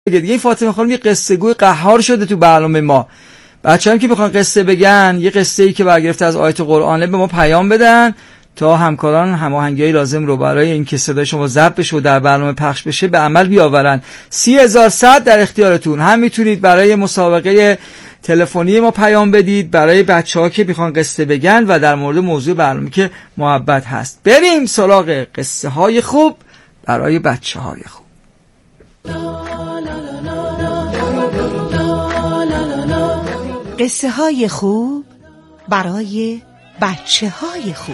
دیگه این فاطمه خانم یه قصه گوی قهار شده تو برنامه ما. بچه‌ها که بخوان قصه بگن، یه قصه‌ای که برگرفته از آیات قرآنه به ما پیام بدن تا همکاران هماهنگی لازم رو برای اینکه صدای شما ضبط بشه و در برنامه پخش بشه به عمل بیاورن. 30100 در اختیارتون. هم میتونید برای مسابقه تلفنی ما پیام بدید برای بچه‌ها که میخوان قصه بگن و در مورد موضوع برنامه که محبت هست. بریم سراغ قصه های خوب برای بچه‌های خوب. قصه های خوب برای بچه های خوب.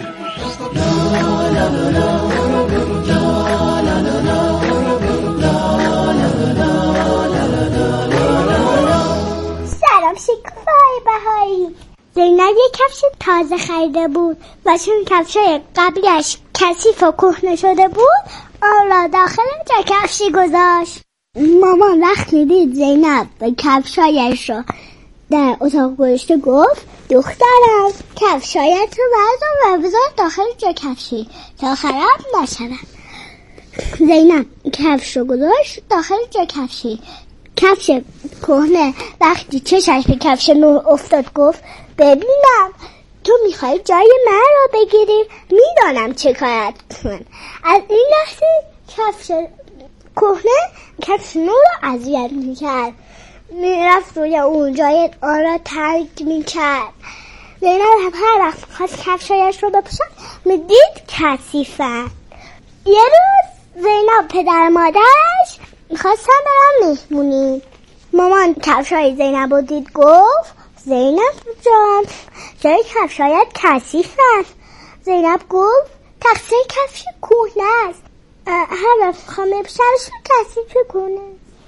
سلام شکوفای بهایی. زینب یک کفش تازه خریده بود و چون کفشای قبلیش کثیف و کهنه شده بود آن را داخل جا کفشی گذاشت. مامان وقتی دید زینب به کفشایش رو در اتاق گذاشته گفت دخترم کفشایت رو بردار و بذار داخل جا کفشی تا خراب نشود. زینب کفش رو گذاشت داخل جا کفشی. کفش کهنه وقتی چشش به کفش نو افتاد گفت ببینم تو میخوای جای من رو بگیری، میدانم چه کارت کن. از این لحظه کفش کهنه کفش نو رو اذیت میکرد، میرفت روی اون جای آن را ترک میکرد. زینب هر وقت خواست کفشایش رو بپوشد میدید کثیفن. یه روز زینب پدر مادرش میخواستن برن مهمونی. مامان کفشای زینب رو دید گفت زینب جان جای کفشایت کثیف است. زینب گفت تقصیر کفش کهنه است، هر وقت خواهم بپوشمش کثیف کنه.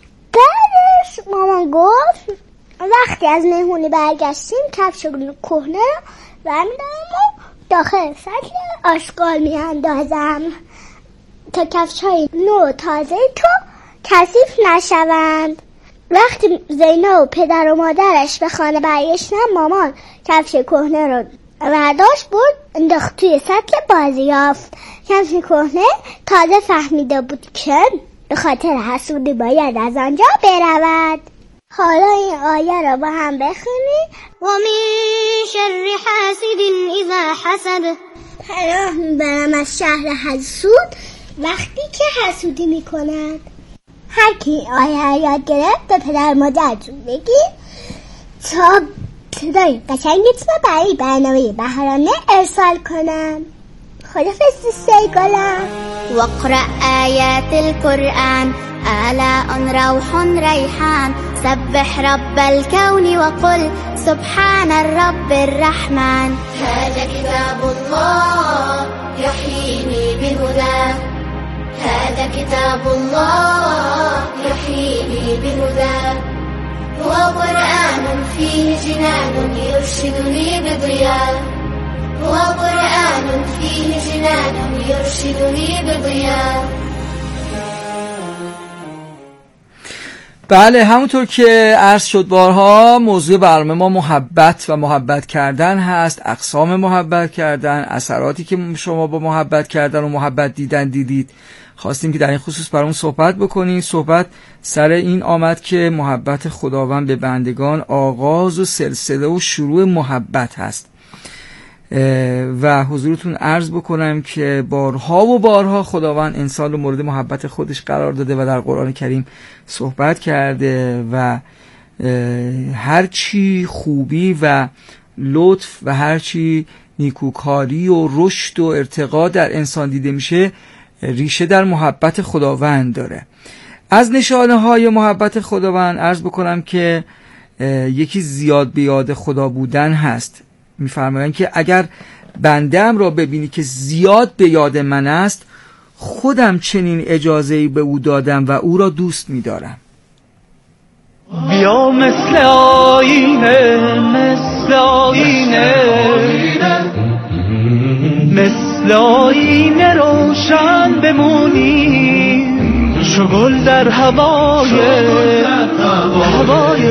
بعدش مامان گفت وقتی از مهمونی برگشتیم کفش کهنه برمیدارم و داخل سطل آشغال میاندازم تا کفش‌های نو تازه تو کثیف نشوند. وقتی زینب و پدر و مادرش به خانه برگشتن مامان کفش کهنه رو برداشت برد انداخت توی سطل بازیافت. کفش کهنه تازه فهمیده بود که به خاطر حسودی باید از آنجا برود. حالا این آیه رو با هم بخونیم. و من شر حاسد اذا حسد. پناه میبرم از شر حسود وقتی که حسودی میکند. هر کی آیه یاد گرفت به پدر مادرتون بگید تا صدای قشنگتون برای برنامه بهارانه ارسال کنم. خدافظ سیگلم. واقرأ آيات القرآن آلاء روح ريحان سبح رب الكون وقل سبحان الرب الرحمن. هذا كتاب الله يحييني بهداه، هذا كتاب الله يحييني بهداه. هو قرآن فيه جنان يرشدني بضياء، هو قرآن فيه جنان يرشدني بضياء. بله، همونطور که عرض شد بارها موضوع برنامه ما محبت و محبت کردن هست، اقسام محبت کردن، اثراتی که شما با محبت کردن و محبت دیدن دیدید. خواستیم که در این خصوص برامون صحبت بکنیم. صحبت سر این آمد که محبت خداوند به بندگان آغاز و سلسله و شروع محبت هست و حضورتون عرض بکنم که بارها و بارها خداوند انسان رو مورد محبت خودش قرار داده و در قرآن کریم صحبت کرده و هرچی خوبی و لطف و هرچی نیکوکاری و رشد و ارتقا در انسان دیده میشه ریشه در محبت خداوند داره. از نشانه های محبت خداوند عرض بکنم که یکی زیاد به یاد خدا بودن هست. میفرمایند که اگر بنده‌ام را ببینی که زیاد به یاد من است خودم چنین اجازه‌ای به او دادم و او را دوست می‌دارم. بیا مثل آینه، مثل آینه، مثل آینه روشن بمونی، چو گل در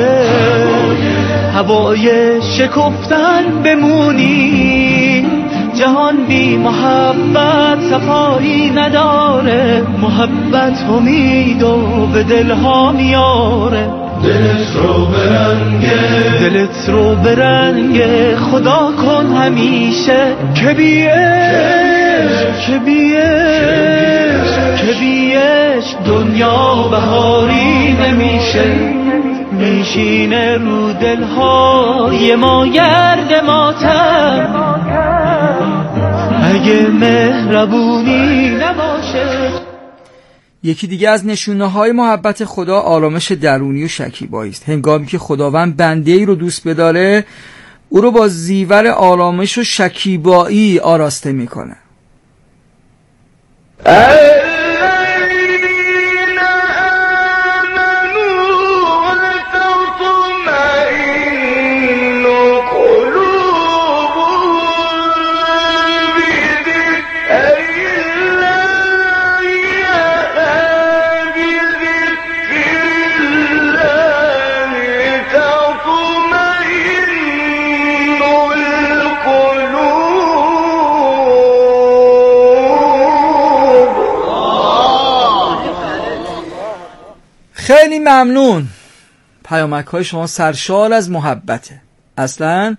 هوای شکفتن بمونی، جهان بی محبت صفایی نداره، محبت امید و به دلها میاره. دلت رو برنگه خدا کن همیشه، که بیش دنیا بهاری نمیشه. میشینه رو دلهای ما گرد ماتم، اگه مهربونی نباشه. یکی دیگه از نشونه‌های محبت خدا آرامش درونی و شکیبایی است. هنگامی که خداوند بنده‌ای رو دوست بداره، او رو با زیور آرامش و شکیبایی آراسته میکنه. خیلی ممنون. پیامک‌های شما سرشار از محبته. اصلا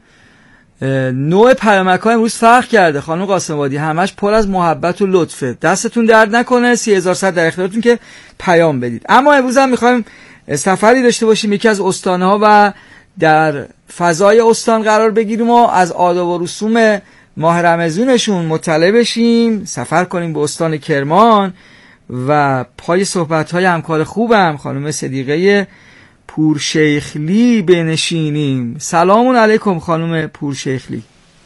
نوع پیامک‌ها امروز فرق کرده خانم قاسم‌آبادی، همش پر از محبت و لطفه. دستتون درد نکنه، 30100 در اختیارتون که پیام بدید. اما امروز هم می‌خوایم سفری داشته باشیم یکی از استان‌ها و در فضای استان قرار بگیریم و از آداب و رسوم ماه رمضانشون مطلع بشیم، سفر کنیم به استان کرمان و پای صحبت‌های همکار خوبم خانم صدیقه پورشیخلی بنشینیم. سلام علیکم خانم پورشیخلی.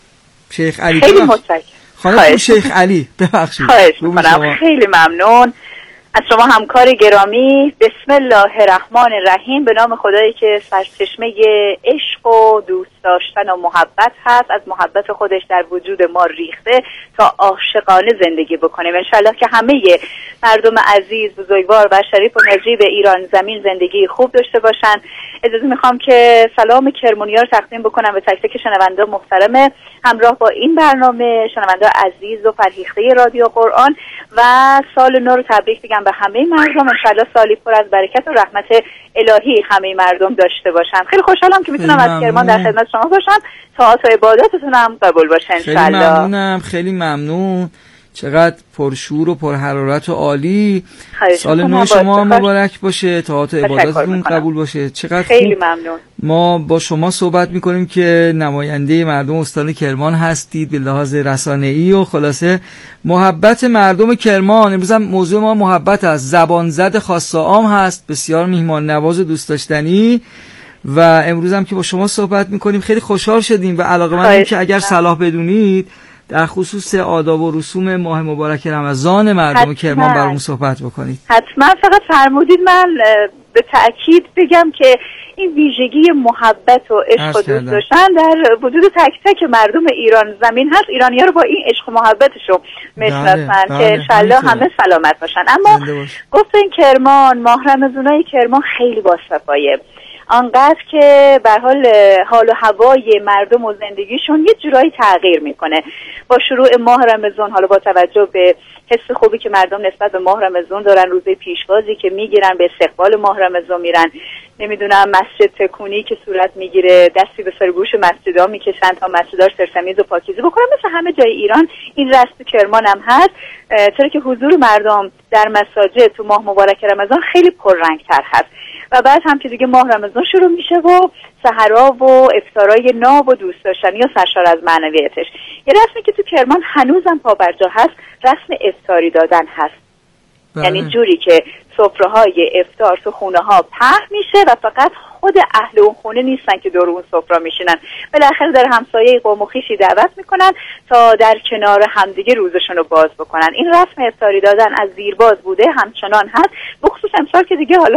شیخ علی. خیلی متشکرم خانم پورشیخ علی، ببخشید. خواهش می‌کنم. خیلی ممنون از شما همکار گرامی. بسم الله الرحمن الرحیم. به نام خدایی که سرچشمه عشق و دوست داشتن و محبت هست، از محبت خودش در وجود ما ریخته تا عاشقانه زندگی بکنیم. انشالله که همه مردم عزیز، بزرگوار و شریف و نجیب ایران زمین زندگی خوب داشته باشن. اجازه میخوام که سلام کرمانی‌ها رو تقدیم بکنم به تک تک شنونده محترم همراه با این برنامه، شنونده عزیز و فرهیخته رادیو قرآن، و سال نو رو تبریک بگم به همه مردم. انشالله سالی پر از برکت و رحمت الهی همه مردم داشته باشن. خیلی خوشحالم که میتونم از کرمان در خدمت شما باشم. طاعات و عباداتتون هم قبول باشه انشالله. خیلی ممنونم. خیلی ممنون. چقدر پرشور و پرحرارت و عالی. سال نو شما مبارک باشه، طاعات و عباداتتون قبول باشه. چقدر خیلی ممنون. ما با شما صحبت میکنیم که نماینده مردم استان کرمان هستید به لحاظ رسانه‌ای و خلاصه محبت مردم کرمان. امروز هم موضوع ما محبت است. زبان زد خاص عام هست، بسیار میهمان نواز و دوست داشتنی، و امروز هم که با شما صحبت میکنیم خیلی خوشحال شدیم و علاقه‌مندیم که اگر صلاح بدونید در خصوص آداب و رسوم ماه مبارک رمضان مردم کرمان برامون صحبت بکنید. حتما. فقط فرمودید من به تأکید بگم که این ویژگی محبت و عشق و دوست داشتن در وجود تک تک مردم ایران زمین هست. ایرانی‌ها رو با این عشق و محبتشون میشناسن که انشالله همه سلامت باشن. اما گفتین کرمان، ماه رمضانای کرمان خیلی باصفایه، آنقدر که به حال و هوای مردم و زندگیشون یه جورایی تغییر میکنه. با شروع ماه رمضان، حالا با توجه به حس خوبی که مردم نسبت به ماه رمضان دارن، روزه پیشوازی که میگیرن، به استقبال ماه رمضان میرن، نمیدونم مسجد تکونی که صورت میگیره، دستی به سرگوش مسجدها میکشن تا مسجدها سرسمیز و پاکیزه بکنن. مثل همه جای ایران این رسم کرمان هم هست، چرا که حضور مردم در مساجد تو ماه مبارک رمضان خیلی پررنگتر هست. و بعد هم که دیگه ماه رمضان شروع میشه و سحرها و افطارای ناب و دوست داشتنی و سرشار از معنویتش. یه رسمی که تو کرمان هنوزم پابرجا هست، رسم افطاری دادن هست. یعنی جوری که سفره‌های افطار تو خونه‌ها پهن میشه و فقط خود اهل اون خونه نیستن که دور اون سفره میشینن، بالاخره در همسایه قوم و خویشی دعوت میکنن تا در کنار همدیگه روزشون رو باز بکنن. این رسم افطاری دادن از دیرباز بوده، همچنان هست، بخصوص امسال که دیگه حالا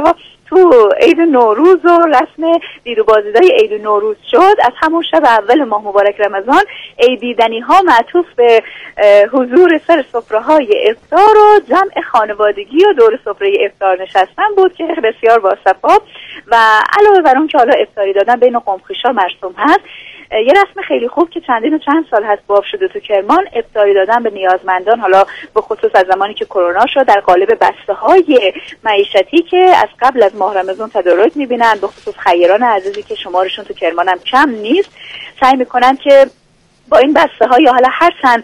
تو عید نوروز و رسم دید و بازدیدهای عید نوروز شد، از همون شب اول ماه مبارک رمضان عیدیدنی ها معطوف به حضور سر سفره‌های افطار و جمع خانوادگی و دور سفره افطار نشستن بود که بسیار باصفا و علاوه بر اون که حالا افطاری دادن بین قوم‌خویشا مرسوم هست، یه رسم خیلی خوب که چند سال هست باب شده تو کرمان، افطاری دادن به نیازمندان، حالا به خصوص از زمانی که کرونا شد در قالب بسته‌های معیشتی که از قبل از ماه رمضان تدارک می‌بینن، به خصوص خیران عزیزی که شمارشون تو کرمان هم کم نیست، سعی می‌کنن که با این بسته ها یا حالا هر چند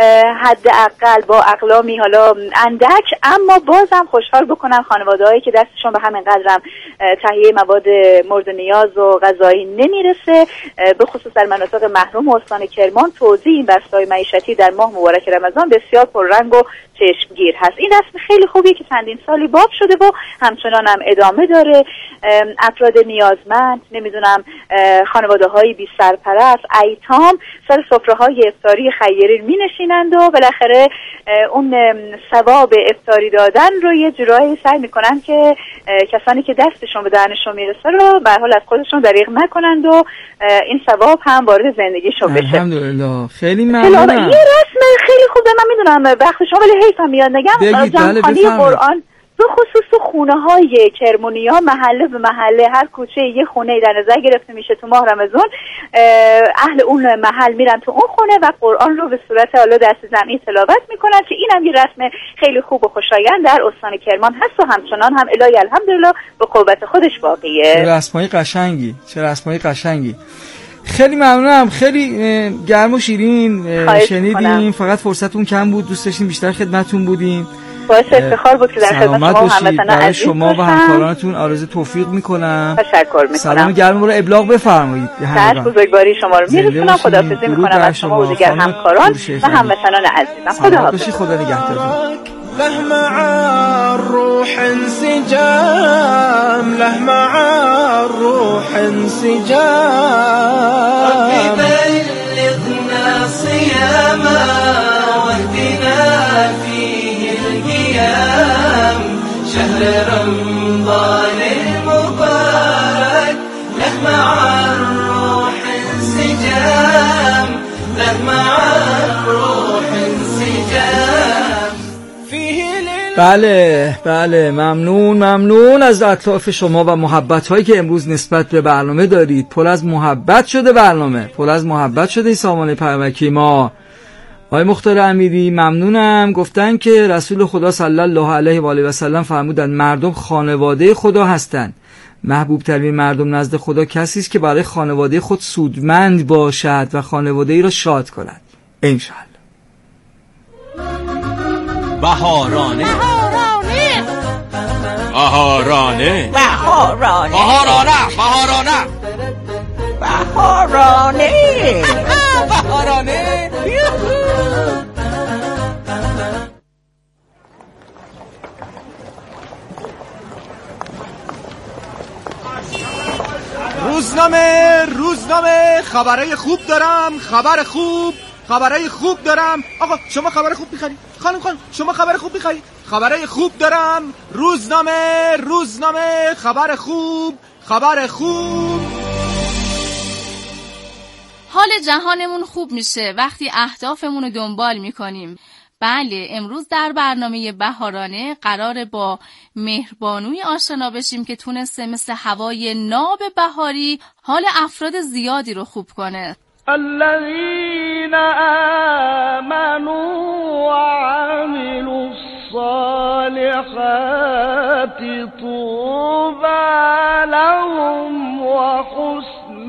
حداقل با اقلامی حالا اندک اما بازم خوشحال بکنن خانواده هایی که دستشون به همین قدرم تهیه مواد مورد نیاز و غذایی نمیرسه. به خصوص در مناطق محروم استان کرمان توزیع این بسته های معیشتی در ماه مبارک رمضان بسیار پررنگ و چشمگیر هست. این رسم خیلی خوبیه که چندین سالی باب شده و همچنان هم ادامه داره. افراد نیازمند، نمیدونم خانواده های بی سرپرست، ایتام سر سفره های افطاری خیرین می نشینند و بالاخره اون ثواب افطاری دادن رو یه جورایی سعی میکنن که کسانی که دستشون به دهنشون میرسه رو به هر حال از خودشون دریغ نکنند و این ثواب هم وارد زندگیشون بشه. الحمدلله. خیلی ممنونم. یه رسم خیلی خوبه، من میدونم وقت شما ولی حیفم میاد نگم، جمع‌خوانی قرآن به خصوص تو خونه های کرمونیا محله به محله هر کوچه یه خونه در نظر گرفته میشه تو ماه رمضان، اهل اون محل میرن تو اون خونه و قرآن رو به صورت حالا دست جمعی تلاوت میکنن که اینم یه رسم خیلی خوب و خوشایند در استان کرمان هست و همچنان هم الهی الحمدلله به قوت خودش باقیه. چه رسمای قشنگی. خیلی ممنونم، خیلی گرم و شیرین شنیدیم، فقط فرصتون کم بود، دوست داشتیم بیشتر خدمتتون بودیم. باعث افتخار بود که در خدمت شما و هموطنان عزیز شما و همکارانتون آرزوی توفیق میکنم. تشکر میکنم. سلام گرم رو ابلاغ بفرمایید. در بزرگواری شما رو میرسونم. خداحافظی میکنم از شما و دیگر همکاران و هموطنان عزیزم. خداحافظ. خدا نگهدار. له مع الروح انسجام، له مع الروح انسجام. ربي بلغنا صياما واهدنا فيه القيام، شهر رمضان المبارك له مع الروح انسجام، له مع الروح انسجام. بله ممنون از اطراف شما و محبت هایی که امروز نسبت به برنامه دارید. پر از محبت شده برنامه، پر از محبت شده این سامانه پرمکی ما. آقای مختار امیری ممنونم. گفتن که رسول خدا صلی الله علیه و آله و سلم فرمودند مردم خانواده خدا هستند. محبوب ترین مردم نزد خدا کسی است که برای خانواده خود سودمند باشد و خانواده ای را شاد کند. انشاءالله. بهارانه بهارانه بهارانه بهارانه بهارانه بهارانه. روزنامه خبرای خوب دارم، خبرای خوب دارم. آقا شما خبر خوب می‌خرید؟ خانم شما خبر خوب می‌خرید؟ خبرای خوب دارم. روزنامه خبر خوب. حال جهانمون خوب میشه وقتی اهدافمون رو دنبال میکنیم. بله، امروز در برنامه بهارانه قراره با مهربانوی آشنا بشیم که تونسته مثل هوای ناب بهاری حال افراد زیادی رو خوب کنه. الذين آمنوا وعملوا الصالحات طوبى لهم وحسن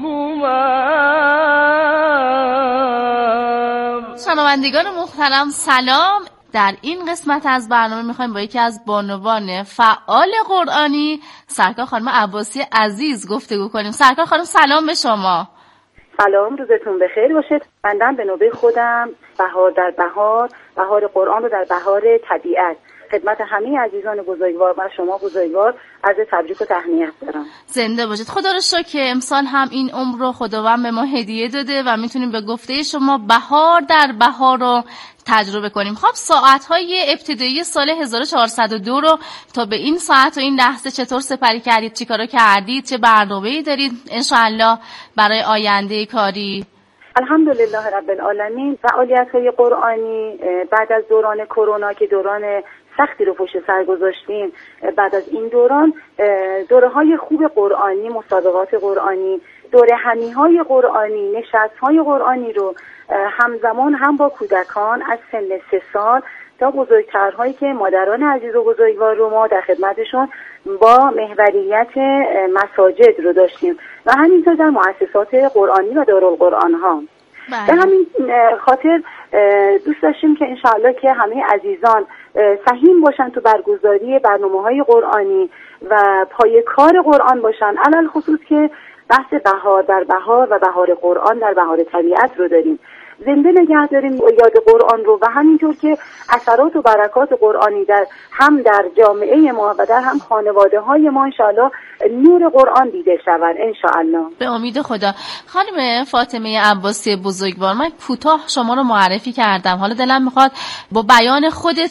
مآب. شنوندگان محترم سلام. در این قسمت از برنامه میخوایم با یکی از بانوان فعال قرآنی سرکار خانم عباسی عزیز گفتگو کنیم. سرکار خانم سلام به شما. سلام، روزتون بخیر باشید. بندم به نوبه خودم بهار در بهار قرآن رو در بهار طبیعت خدمت همه عزیزان بزرگوار و شما بزرگوار عرض تبریک و تهنیت دارم. زنده باشید. خدا رو شکر که امسال هم این عمر رو خداوند به ما هدیه داده و میتونیم به گفته شما بهار در بهار رو تجربه کنیم. خب ساعت‌های ابتدایی سال 1402 رو تا به این ساعت و این لحظه چطور سپری کردید؟ چیکارا کردید؟ چه برنامه‌ای دارید انشاءالله برای آینده کاری؟ الحمدلله رب العالمین. فعالیت‌های قرآنی بعد از دوران کرونا که دوران سختی رو پشت سر گذاشتیم، بعد از این دوره‌های خوب قرآنی، مسابقات قرآنی، دوره همی‌های قرآنی، نشست‌های قرآنی رو همزمان هم با کودکان از سن 3 سال تا بزرگترهایی که مادران عزیز و بزرگوار رو ما در خدمتشون با محوریت مساجد رو داشتیم و همینطور در مؤسسات قرآنی و دارالقرآن ها. به همین خاطر دوست داشتیم که انشاءالله که همه عزیزان سهیم باشن تو برگزاری برنامه‌های قرآنی و پای کار قرآن باشن، علل خصوص که بحث بهار در بهار و بهار قرآن در بهار طبیعت رو داریم. زنده نگه داریم یاد قرآن رو و همینطور که اثرات و برکات قرآنی هم در جامعه ما و در هم خانواده های ما انشاءالله نور قرآن دیده شود انشاءالله. به امید خدا. خانم فاطمه عباسی بزرگوار، من کوتاه شما رو معرفی کردم، حالا دلم میخواد با بیان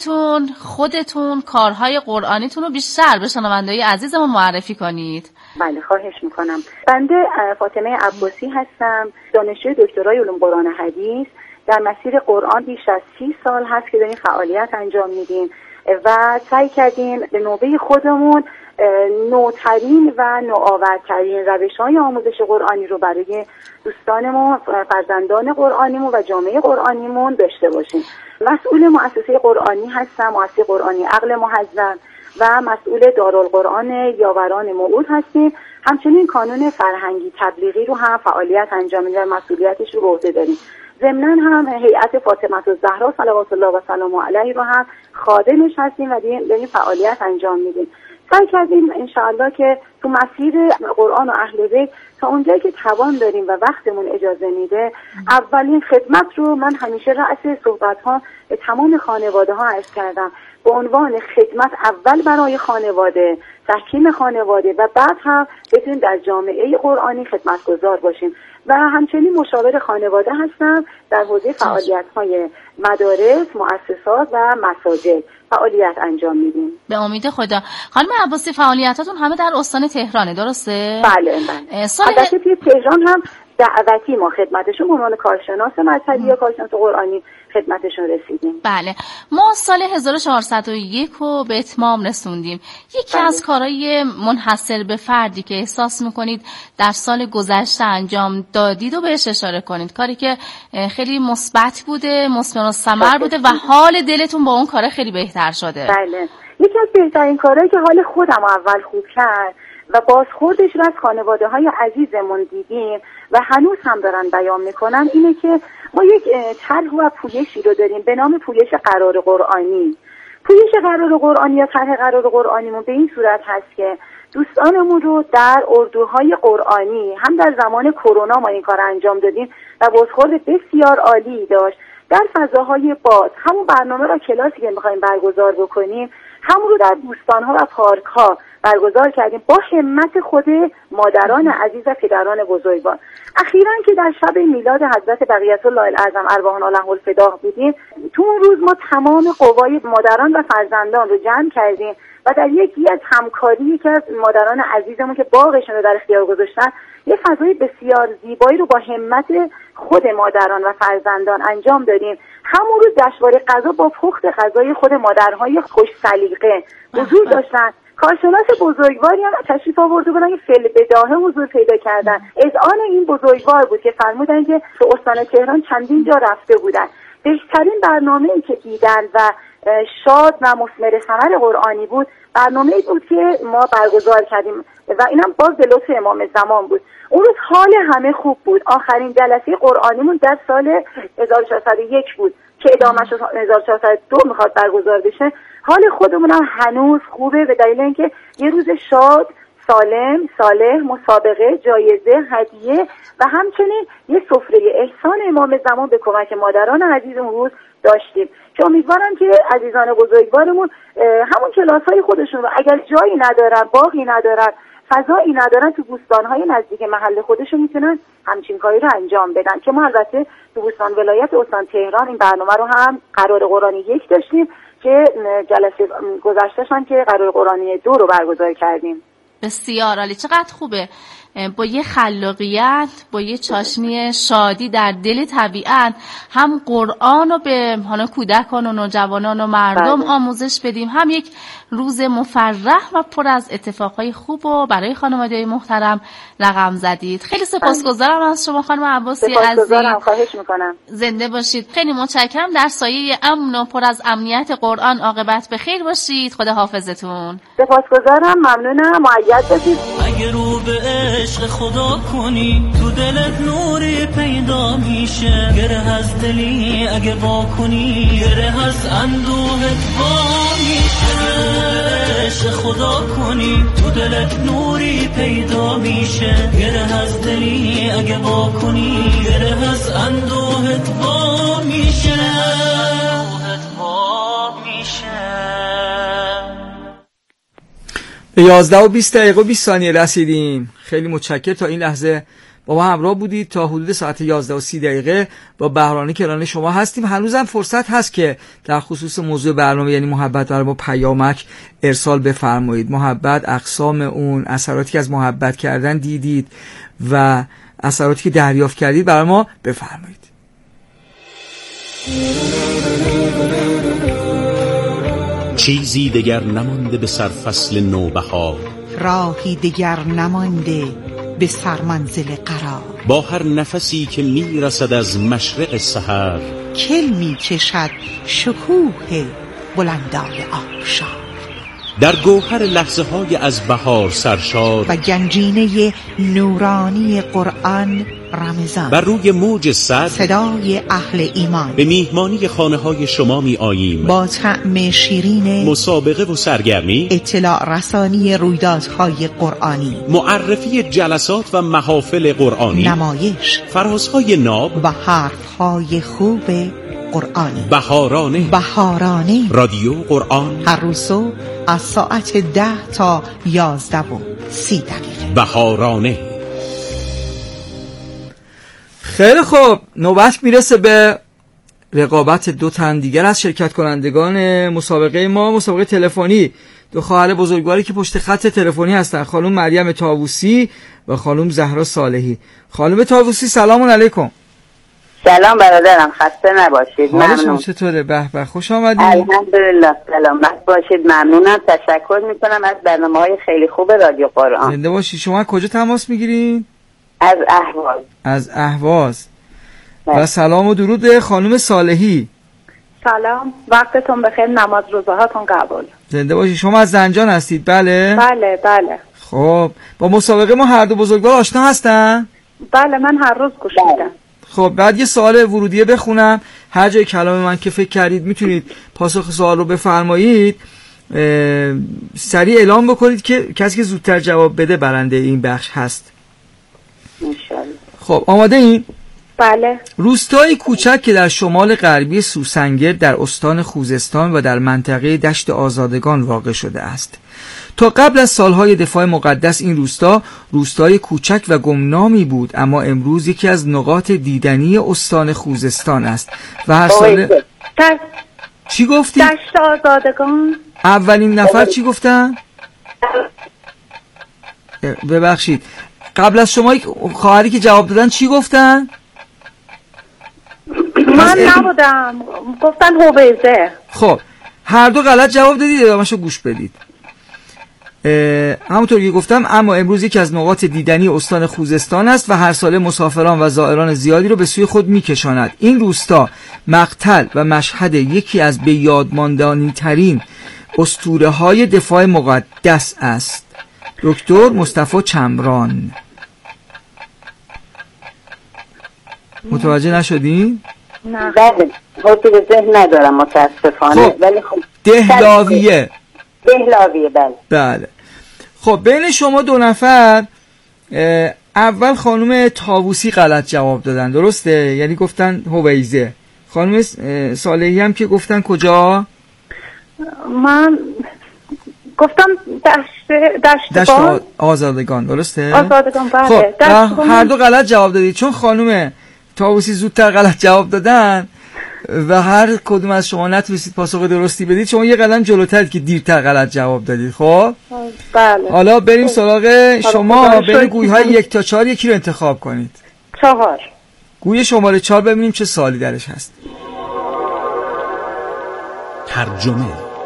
خودتون کارهای قرآنیتون رو بیشتر به شنونده‌های عزیزمون معرفی کنید. بله خواهش میکنم. بنده فاطمه عباسی هستم، دانشجوی دکترای علوم قرآن حدیث. در مسیر قرآن بیش از 30 سال هست که داریم فعالیت انجام میدیم و سعی کردیم به نوبه خودمون نوترین و نوآورترین روش‌های آموزش قرآنی رو برای دوستانمون، فرزندان قرآنیمون و جامعه قرآنیمون داشته باشیم. مسئول مؤسسه قرآنی هستم، مؤسسه قرآنی عقل محذب، و مسئول دارالقرآن یاوران موعود هستیم. همچنین کانون فرهنگی تبلیغی رو هم فعالیت انجام میدیم و مسئولیتش رو به عهده داریم. ضمناً هم هیئت فاطمه الزهرا صلوات الله و سلامه علیها رو هم خادمش هستیم و داریم فعالیت انجام میدیم. سعی کردیم انشاءالله که تو مسیر قرآن و اهل بیت تا اونجایی که توان داریم و وقتمون اجازه میده اولین خدمت رو من همیشه رأس صحبت‌ها به تمام خانواده ها عرض کردم، به عنوان خدمت اول برای خانواده، تحکیم خانواده و بعد هم بتونیم در جامعه قرآنی خدمتگزار باشیم. و همچنین مشاور خانواده هستم، در حوزه فعالیت‌های مدارس، مؤسسات و مساجد فعالیت انجام میدیم. به امید خدا. خانم عباسی فعالیتاتون همه در استان تهرانه درسته؟ بله. البته توی تهران هم دعوتی ما خدمتشون به عنوان کارشناس مذهبی یا کارشناس قرآنی خدمتشون رسیدیم. بله. ما سال 1401 رو به اتمام رسوندیم. یکی از کارهای منحصر به فردی که احساس میکنید در سال گذشته انجام دادید و بهش اشاره کنید، کاری که خیلی مثبت بوده، مثمر الثمر بوده و حال دلتون با اون کار خیلی بهتر شده. بله. یکی از بهترین کارهایی که حال خودم اول خوب کرد و بازخوردش رو از خانواده های عزیزمون دیدیم و هنوز هم دارن بیان میکنن اینه که ما یک طرح و پویشی رو داریم به نام پویش قرار قرآنی. پویش قرار قرآنی یا طرح قرار قرآنیمون به این صورت هست که دوستانمون رو در اردوهای قرآنی هم در زمان کرونا ما این کار انجام دادیم و بازخورد بسیار عالی داشت. در فضاهای باز همون برنامه را کلاسی که میخوایم برگزار بکنیم همون رو در بوستان‌ها و پارک‌ها برگزار کردیم با همت خود مادران عزیز و پدران بزرگوار. اخیراً که در شب میلاد حضرت بقیت الله الاعظم ارواحنا له الفداء بودیم، تو اون روز ما تمام قوای مادران و فرزندان رو جمع کردیم و در یکی از همکاری که از مادران عزیزمون که باغشون رو در اختیار گذاشتن یه فضای بسیار زیبایی رو با همت خود مادران و فرزندان انجام دادیم. همون روز جشنواره غذا با پخت غذای خود مادرهای خوش سلیقه حضور داشتن. کارشناس بزرگواری هم تشریف آورده بودن که فعل بداهه حضور پیدا کردن. اذعان این بزرگوار بود که فرمودن که به استان تهران چندین جا رفته بودن. بهترین برنامه‌ای که دیدن و شاد و مثمر ثمر قرآنی بود برنامه‌ای بود که ما برگزار کردیم و اینم باز به لطف امام زمان بود. اون روز حال همه خوب بود. آخرین جلسه قرآنیمون در سال 1401 بود که ادامه‌اش 1402 میخواد برگزار بشه. حال خودمون هم هنوز خوبه به دلیل اینکه یه روز شاد، سالم، صالح، مسابقه، جایزه، هدیه و همچنین یه سفره احسان امام زمان به کمک مادران عزیزمون روز داشتیم که امیدوارم که عزیزان بزرگوارمون همون کلاس‌های خودشون رو اگر جایی ندارن، باغی ندارن، فضایی ندارن، تو بوستان‌های نزدیک محل خودشون میتونن همچین کاری رو انجام بدن. که ما البته تو بوستان ولایت استان تهران این برنامه رو هم قرار قرآنی 1 داشتیم که جلسه گذشته‌ش هم که قرار قرآنی 2 رو برگزار کردیم. بسیار عالی، چقدر خوبه با یه خلاقیت، با یه چاشنی شادی در دل طبیعت هم قرآن رو به کودکان و نوجوانان و مردم آموزش بدیم، هم یک روز مفرح و پر از اتفاقهای خوب و برای خانواده محترم رقم زدید. خیلی سپاسگزارم از شما خانم عباسی عزیز. خواهش میکنم. زنده باشید. خیلی متشکرم. در سایه امن و پر از امنیت قرآن عاقبت به خیر باشید. خدا حافظتون. سپاسگزارم، ممنونم، مؤید باشید. اگه رو به عشق خدا کنی تو دلت نوری پیدا میشه، گره از دلی اگه با کنی گره از اندوهت با میشه. عشق خدا کنی تو دلت نوری پیدا میشه، گره از دلی اگه با کنی گره از اندوهت با میشه. به 11:20 رسیدیم. خیلی متشکرم تا این لحظه با ما همراه بودید. تا حدود ساعت 11:30 با بهرانی کرانه شما هستیم. هنوزم فرصت هست که در خصوص موضوع برنامه یعنی محبت برای ما پیامک ارسال بفرمایید. محبت، اقسام اون، اثراتی که از محبت کردن دیدید و اثراتی که دریافت کردید برای ما بفرمایید. چیزی دگر نمانده به سرفصل نوبهار، راهی دگر نمانده به سرمنزل قرار. با هر نفسی که میرسد از مشرق سحر، کل میکشد شکوه بلندای آبشار. در گوهر لحظه های از بهار سرشار و گنجینه نورانی قرآن رمضان، بر روی موج صد صدای اهل ایمان به میهمانی خانه های شما می آییم، با طعم شیرین مسابقه و سرگرمی، اطلاع رسانی رویدادهای قرآنی، معرفی جلسات و محافل قرآنی، نمایش، فرازهای ناب و حرفهای خوب قرآنی. بهارانه رادیو قرآن هر روز صبح از ساعت 10 تا 11:30. بهارانه. خیلی خوب، نوبت میرسه به رقابت 2 تن دیگر از شرکت کنندگان مسابقه ما، مسابقه تلفنی. 2 خواهر بزرگواری که پشت خط تلفنی هستن، خانم مریم طاووسی و خانم زهرا صالحی. خانم طاووسی سلام علیکم. سلام برادرم، خسته نباشید. ممنون. چطوره؟ به به، خوش آمدید. الحمدلله، سلامت باشید. ممنونم، تشکر میکنم از برنامه‌های خیلی خوب رادیو قرآن. زنده باشید. شما کجا تماس میگیرین؟ از اهواز. از اهواز. و سلام و درود به خانم صالحی. سلام، وقتتون بخیر، نماز روزهاتون قبول. زنده باشید. شما از زنجان هستید؟ بله بله. خب با مسابقه ما هر دو بزرگوار آشنا هستن؟ بله، من هر روز گوش میدم. خب بعد یه سوال ورودیه بخونم، هر جای کلام من که فکر کردید میتونید پاسخ سوال رو بفرمایید. سریع اعلام بکنید که کسی که زودتر جواب بده برنده این بخش هست. انشالله. خب آماده این؟ بله. روستایی کوچک که در شمال غربی سوسنگر در استان خوزستان و در منطقه دشت آزادگان واقع شده است. تا قبل از سالهای دفاع مقدس این روستای کوچک و گمنامی بود، اما امروز یکی از نقاط دیدنی استان خوزستان است و هر سال چی گفتی؟ دشت آزادگان. اولین نفر چی گفتن؟ ببخشید، قبل از شما خواهری که جواب دادن چی گفتن؟ من نبودم، گفتن هویزه. خب هر دو غلط جواب دادید، ادامه‌شو گوش بدید. همونطور که گفتم اما امروز یکی از نقاط دیدنی استان خوزستان است و هر ساله مسافران و زائران زیادی رو به سوی خود می‌کشاند. این روستا مقتل و مشهد یکی از به یاد ماندنی ترین اسطوره‌های دفاع مقدس است. دکتر مصطفی چمران. متوجه نشدین؟ نه بله، حضور ذهن ندارم متاسفانه. خب. ولی خب دهلاویه. بله. خب بین شما 2 نفر اول خانم طاووسی غلط جواب دادن، درسته؟ یعنی گفتن هویزه. خانم صالحی هم که گفتن کجا؟ من گفتم دشت آزادگان. درسته؟ آزادگان. بله. خب هر دو غلط جواب دادید. چون خانم طاووسی زودتر غلط جواب دادن و هر کدوم از شما نتونستید پاسخ درستی بدید، شما یه قدم جلوتر که دیرتر غلط جواب دادید. خب بله. حالا بریم سراغ شما. بین گوی‌های 1 تا 4 یکی رو انتخاب کنید. 4. گوی شماره 4 ببینیم چه سوالی درش هست. ترجمه.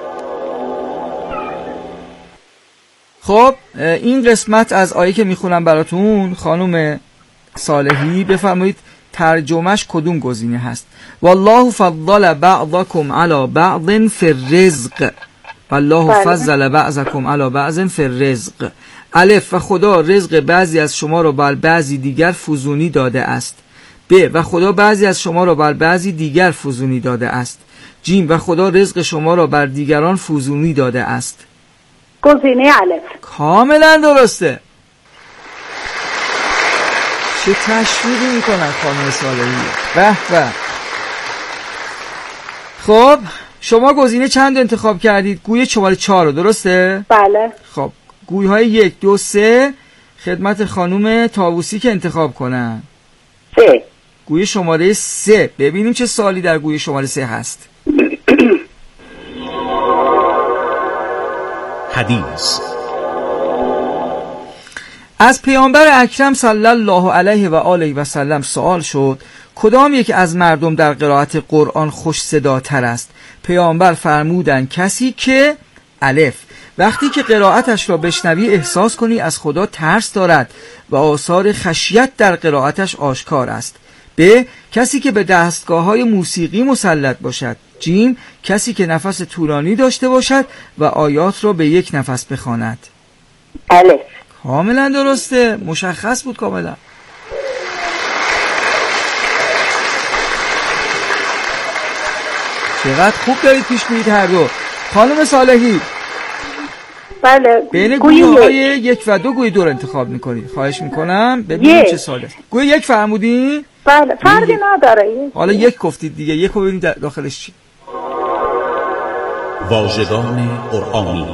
خب این قسمت از آیه که میخونم براتون، خانم صالحی بفرمایید ترجمهش کدوم گزینه هست؟ والله فضل بعضکم علی بعض فی الرزق. والله فضل بعضکم علی بعض فی الرزق. الف و خدا رزق بعضی از شما را بر بعضی دیگر فزونی داده است. ب و خدا بعضی از شما را بر بعضی دیگر فزونی داده است. جیم و خدا رزق شما را بر دیگران فزونی داده است. گزینه الف. کاملا درسته. چه تشویقی میکنن خانم صالحی. به به. خب شما گزینه چند انتخاب کردید؟ گوی شماره 4 رو، درسته؟ بله. خب گوی های 1 2 3 خدمت خانم طاووسی که انتخاب کنن. 3. گوی شماره 3. ببینیم چه سوالی در گوی شماره 3 هست. حدیث. از پیامبر اکرم صلی الله علیه و آله و سلم سوال شد کدام یک از مردم در قرائت قرآن خوش صداتر است؟ پیامبر فرمودند کسی که الف وقتی که قرائتش را بشنوی احساس کنی از خدا ترس دارد و آثار خشیت در قرائتش آشکار است. ب کسی که به دستگاه‌های موسیقی مسلط باشد. جیم کسی که نفس طولانی داشته باشد و آیات را به یک نفس بخواند. الف. کاملا درسته. مشخص بود کاملا. چقدر خوب دارید پیش میرید هر دو. خانم صالحی. بله. بین گوی‌های 1 و 2 گوی 2 رو انتخاب میکنید. خواهش میکنم ببینیم چه سواله. گوی 1 فرمودین؟ بله. فرقی نداره. حالا 1 گفتید دیگه. 1 رو ببینید داخلش چی. واژگان قرآنی.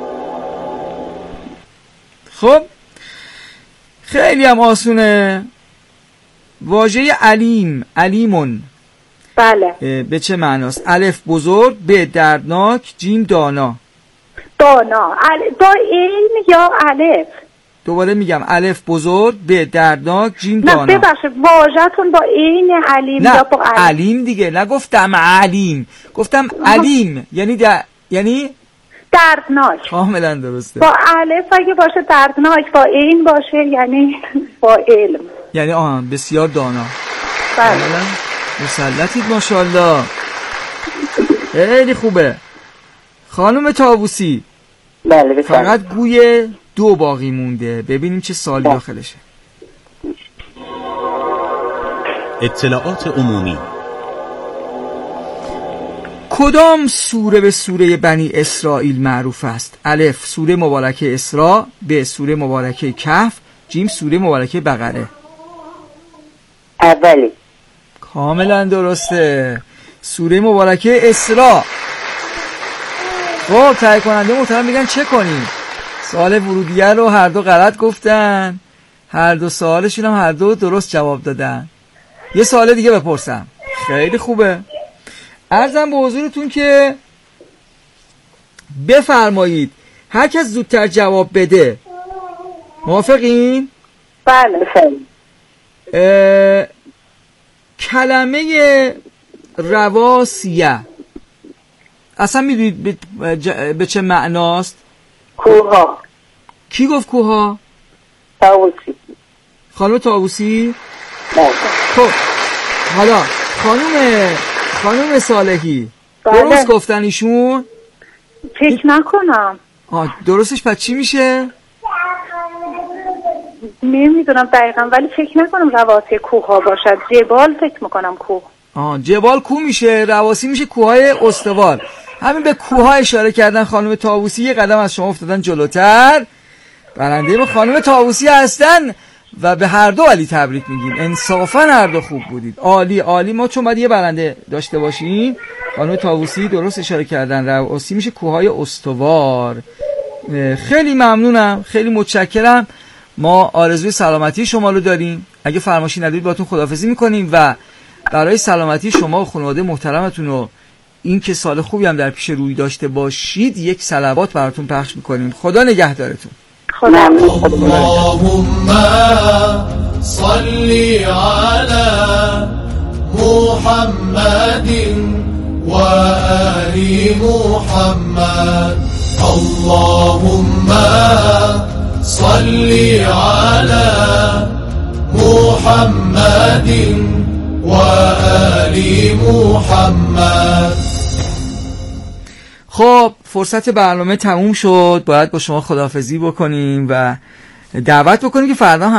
خب خیلی هم آسونه. واژه علیم، علیمون. بله. به چه معناست؟ الف بزرگ، ب دردناک، جیم دانا. دانا. با این یا الف؟ دوباره میگم الف بزرگ، ب دردناک، جیم دانا. نه ببخشید واژه‌تون با این علیم یا با علیم؟ علیم دیگه. نگفتم علیم، گفتم علیم یعنی دردناک. کاملا درسته. با الف اگه باشه دردناک، با این باشه یعنی با علم، یعنی بسیار دانا. بله. مسلطید ماشاءالله. خیلی خوبه. خانم طاووسی. بله. فقط گوی 2 باقی مونده. ببینیم چه سوالی داخلشه. اطلاعات عمومی. کدام سوره به سوره بنی اسرائیل معروف است؟ الف سوره مبارکه اسراء، ب سوره مبارکه کهف، جیم سوره مبارکه بقره. اولی. کاملا درسته. سوره مبارکه اسراء. خب تهیه کننده محترم میگن چه کنیم؟ سوال ورودیه رو هر دو غلط گفتن، هر دو سوالشون هم هر دو درست جواب دادن. یه سوال دیگه بپرسم. خیلی خوبه. عرضم به حضورتون که بفرمایید هر کس زودتر جواب بده. موافقین؟ بله. کلمه رواسیه اصلا میدونید به چه معناست؟ کوها. کی گفت کوها؟ طاووسی. خانم طاووسی؟ بله. خب حالا خانم صالحی. بله. درست گفتن ایشون؟ فکر نکنم. درستش پس چی میشه؟ نمیدونم دقیقا ولی فکر نکنم رواسی کوه ها باشد. جبال فکر میکنم کوه. جبال کوه میشه، رواسی میشه کوههای استوار. همین به کوهها اشاره کردن خانم طاووسی. یه قدم از شما افتادن جلوتر. برنده ما خانم طاووسی هستن. و به هر دو علی تبریک میگیم. انصافا هر دو خوب بودید، عالی عالی. ما چون باید یه برنده داشته باشیم، خانم طاووسی درست اشاره کردن، رواسی میشه کوههای استوار. خیلی ممنونم، خیلی متشکرم. ما آرزوی سلامتی شما رو داریم. اگه فرمایشی ندارید باهاتون خداحافظی میکنیم و برای سلامتی شما و خانواده محترمتون و این که سال خوبی هم در پیش روی داشته باشید یک صلوات براتون پخش میکنیم. خدا نگهدارتون. اللهم صلی علی محمد و آل محمد. اللهم صلی علی محمد و آل محمد. خب فرصت برنامه تموم شد، باید با شما خداحافظی بکنیم و دعوت بکنیم که فردا هم